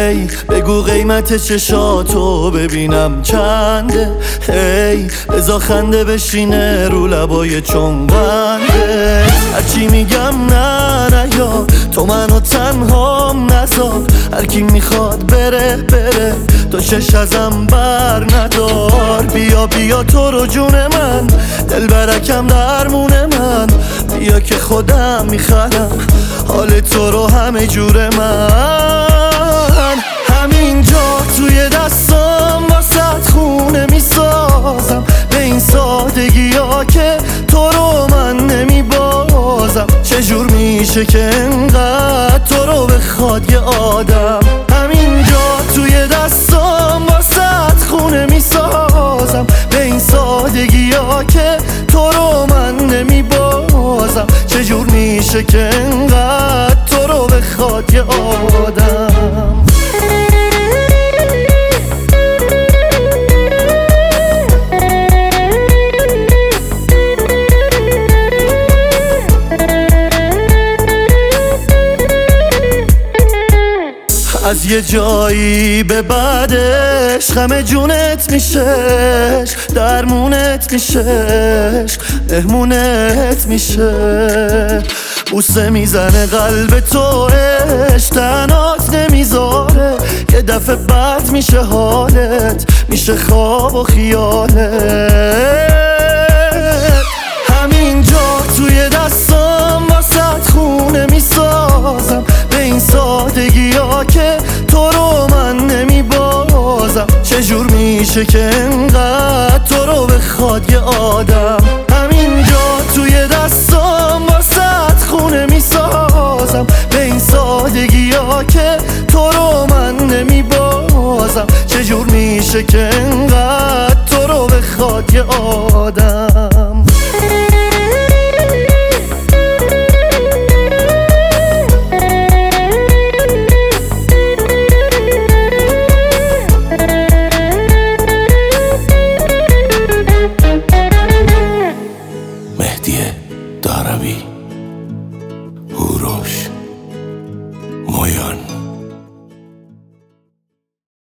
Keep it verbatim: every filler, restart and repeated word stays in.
هی بگو قیمت چشاتو ببینم چنده، هی بزا خنده بشینه رو لبای چنگنده. هرچی میگم نه نه یا تو منو تنهام نذار، هرکی میخواد بره بره تو چش ازم بر ندار. بیا بیا تو رو جون من، دل برکم درمون من، بیا که خودم میخرم حال تو رو همه جور من. همینجا توی دستام واسه خونه میسازم، به این سادگی ها که تو رو من نمیبازم. چجور میشه که انقدر تو رو بخواد یه آدم. همینجا توی دستام واسه خونه میسازم، به این سادگی ها که تو رو من نمیبازم. چجور میشه که انقدر تو رو بخواد یه آدم. از یه جایی به بعدش غم جونت میشش، درمونت میشش، مهمونت میشه. بوسه میزنه قلب تو عشق تنات نمیذاره، یه دفعه بد میشه حالت، میشه خواب و خیالت. همینجا توی دستام واسه خونه میسازم، به این سادگی ها که تو رو من نمیبازم. چجور میشه که انقدر تو رو بخواد یه آدم. همینجا توی دستام واسه خونه میسازم، به این سادگی ها که تو رو من نمیبازم. چجور میشه که انقدر تو رو بخواد یه آدم.